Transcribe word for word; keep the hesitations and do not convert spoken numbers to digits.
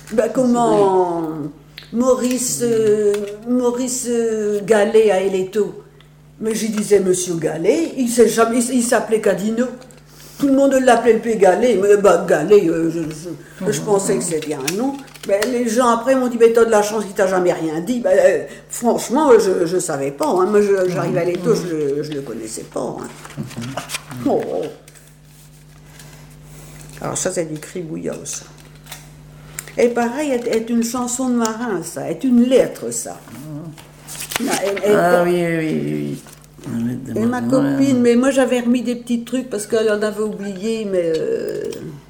Ben comment Maurice, euh, Maurice euh, Gallet à Eletto. Mais j'y disais Monsieur Gallet, il s'est jamais, il, il s'appelait Cadino. Tout le monde l'appelait le P. Gallet, mais bah, Gallet, euh, je, je, je pensais que c'était un nom. Ben, les gens après m'ont dit, mais t'as de la chance qu'il t'a jamais rien dit. Ben, euh, franchement, je ne savais pas. Hein. Moi, je, j'arrivais à Eletto, je ne le connaissais pas. Hein. Oh. Alors ça, c'est du cribouillot, ça. Et pareil, est une chanson de marin, ça, est une lettre, ça. Elle, elle, ah oui, oui, oui. Et ma copine, mais moi j'avais remis des petits trucs parce qu'elle en avait oublié, mais... Euh,